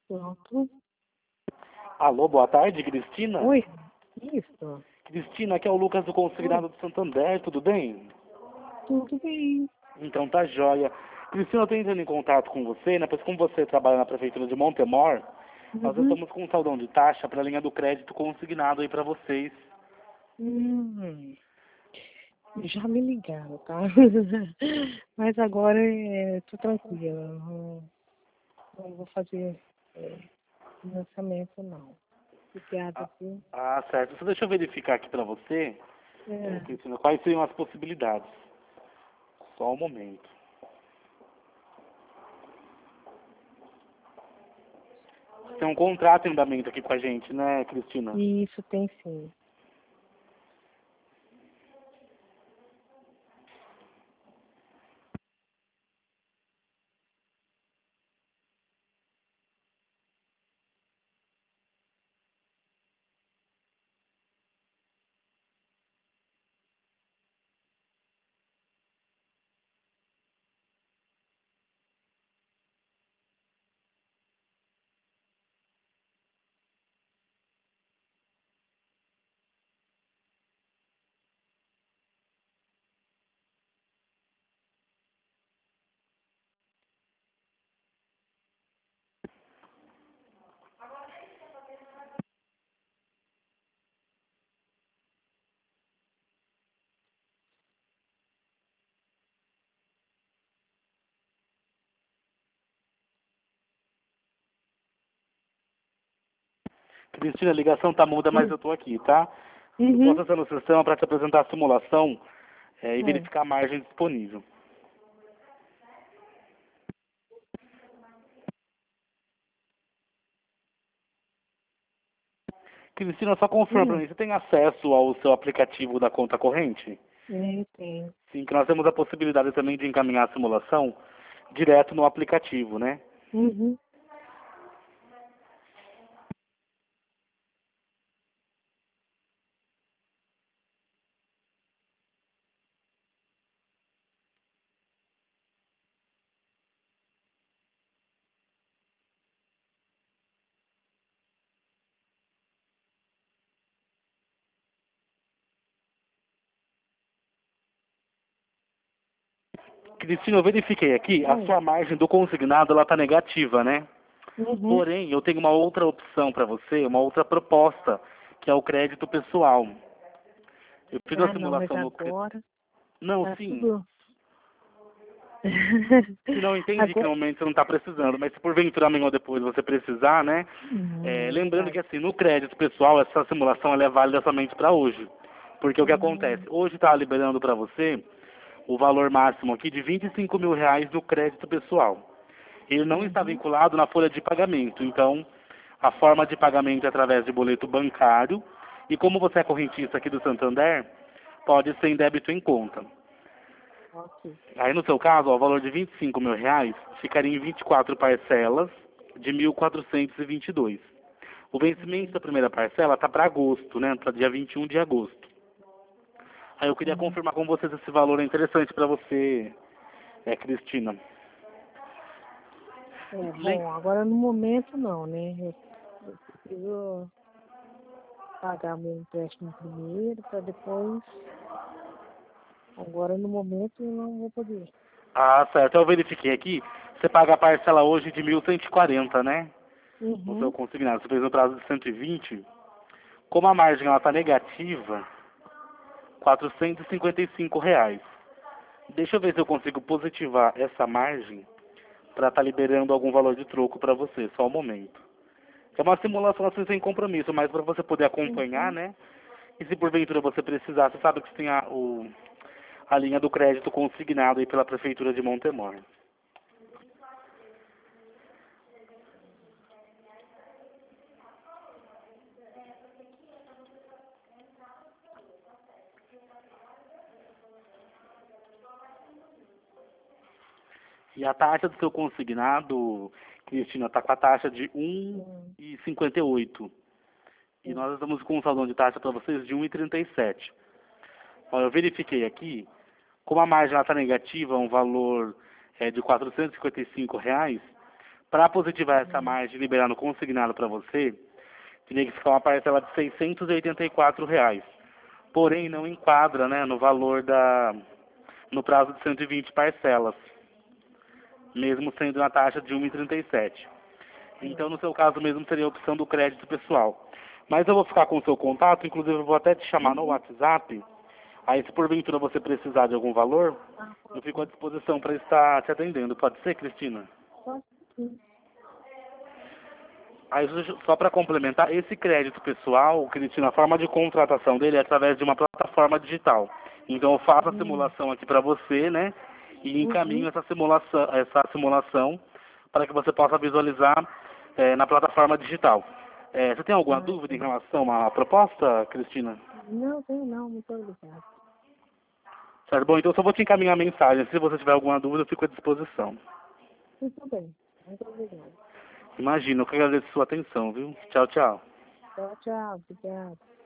Pronto. Alô, boa tarde, Cristina. Oi. Isso. Cristina, aqui é o Lucas do Consignado do Santander, tudo bem? Tudo bem. Então tá jóia. Cristina, eu estou entrando em contato com você, né? Pois como você trabalha na prefeitura de Montemor, nós Uhum. estamos com um saldão de taxa para a linha do crédito consignado aí para vocês. Hum. Já me ligaram, tá? Mas agora tô tranquila. Não vou fazer financiamento, não. Obrigada, viu? Certo. Só deixa eu verificar aqui para você, É. Cristina, quais seriam as possibilidades. Só um momento. Você tem um contrato em andamento aqui com a gente, né, Cristina? Isso tem sim. Cristina, a ligação tá muda, mas eu tô aqui, tá? Eu Uhum. posso acessar no sistema para te apresentar a simulação e É. verificar a margem disponível. Cristina, só confirma para Hum. mim, você tem acesso ao seu aplicativo da conta corrente? Tem. Sim, que nós temos a possibilidade também de encaminhar a simulação direto no aplicativo, né? Uhum. Cristina, eu verifiquei aqui, a Hum. sua margem do consignado ela está negativa, né? Uhum. Porém, eu tenho uma outra opção para você, uma outra proposta, que é o crédito pessoal. Eu fiz a Ah, não, mas simulação no... agora Não, tá sim. tudo. Se não entendi que no Agora. momento você não está precisando, mas se porventura amanhã ou depois você precisar, né? Não, não Lembrando vai. que assim, no crédito pessoal, essa simulação ela é válida somente para hoje. Porque o que acontece? Hum. Hoje está liberando para você o valor máximo aqui de R$ 25.000 no crédito pessoal. Ele não está Uhum. vinculado na folha de pagamento, então a forma de pagamento é através de boleto bancário e como você é correntista aqui do Santander, pode ser em débito em conta. Ok. Aí no seu caso, ó, o valor de R$ 25.000 ficaria em 24 parcelas de 1.422. O vencimento da Uhum. primeira parcela está para agosto, né? Para dia 21 de agosto. Aí eu queria Uhum. confirmar com vocês se esse valor é interessante para você, Cristina. Lem- Bom, agora no momento não, né? Eu preciso pagar meu empréstimo primeiro para depois. Agora no momento eu não vou poder. Certo. Eu verifiquei aqui. Você paga a parcela hoje de 1.140, né? No seu Uhum. consignado. Você fez no prazo de 120. Como a margem ela está negativa, R$ 455. Deixa eu ver se eu consigo positivar essa margem para estar liberando algum valor de troco para você. Só um momento. É uma simulação assim sem compromisso, mas para você poder acompanhar, Uhum. né? E se porventura você precisar, você sabe que você tem a linha do crédito consignado aí pela Prefeitura de Montemor. E a taxa do seu consignado, Cristina, está com a taxa de Hum. 1,58. E Sim. nós estamos com um saldo de taxa para vocês de 1,37. Ó, eu verifiquei aqui, como a margem está negativa, um valor de R$ 455, Para positivar essa margem e liberar no consignado para você, teria que ficar uma parcela de R$ 684. Porém, não enquadra, né, no valor no prazo de 120 parcelas, mesmo sendo uma taxa de 1,37. Então, no seu caso mesmo, seria a opção do crédito pessoal. Mas eu vou ficar com o seu contato, inclusive eu vou até te chamar no WhatsApp. Aí, se porventura você precisar de algum valor, eu fico à disposição para estar te atendendo. Pode ser, Cristina? Pode sim. Aí, só para complementar, esse crédito pessoal, Cristina, a forma de contratação dele é através de uma plataforma digital. Então, eu faço a simulação aqui para você, né? E encaminho essa simulação para que você possa visualizar na plataforma digital. Você tem alguma dúvida em relação à proposta, Cristina? Não, tenho não, muito obrigada. Certo, bom, então eu só vou te encaminhar a mensagem. Se você tiver alguma dúvida, eu fico à disposição. Muito bem, muito obrigada. Imagina, eu que agradeço a sua atenção, viu? Tchau, tchau. Tchau, tchau, obrigada.